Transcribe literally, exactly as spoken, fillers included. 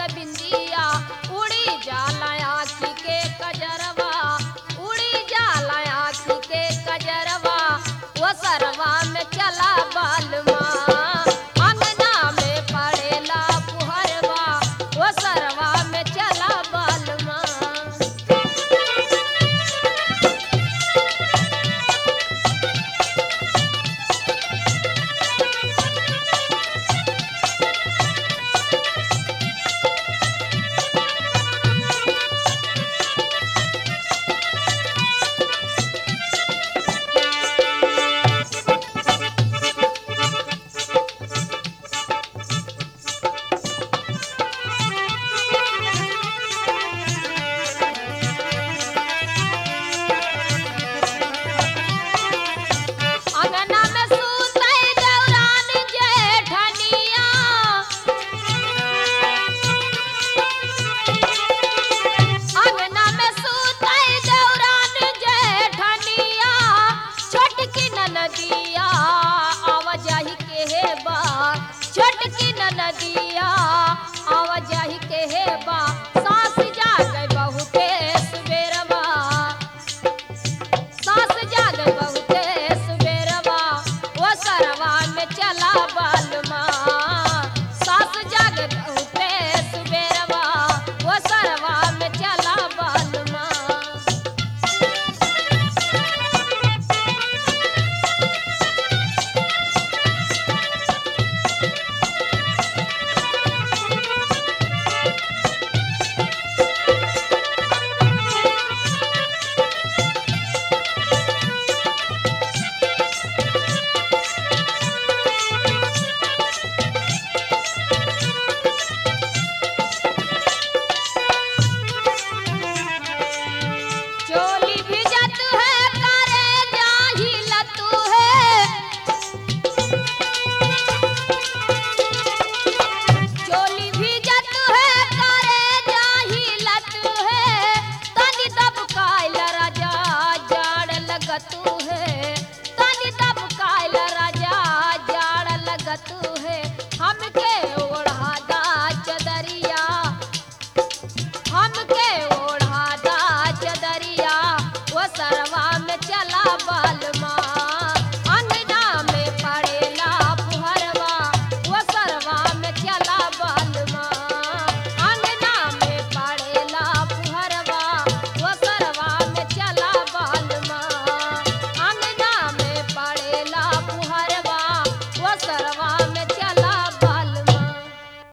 बिंदिया उड़ी जाला आँखी के कजरवा उड़ी जाला आँखी के कजरवा वो सरवा में चला बालमा अंगना में पड़ेला पुहरवा वो सरवा में चला बालमा। अंगना में सूतई देवरान जेठनिया अंगना में सूतई देवरान जेठनिया छोटकी ननदिया आवाजाही के हे बा छोटकी ननदिया आवाजाही के हे बा सास जागे बहुते सुबेरवा सास जाग बहुते सुबेरवा वो सरवा में चला बालमा सास जाग बहुते सुबेरवा वो सरवा में चला बालमा। चोली भिजत है करे जाही लतू है चोली भिजत है करे जाही लतू है तनी दबकाइल राजा जाड़ लगतू है तनी दबकाइल राजा जाड़ लगतू है हमके ओढ़ा दा चदरिया हमके ओढ़ा दा चदरिया वो सरवा में चला बाल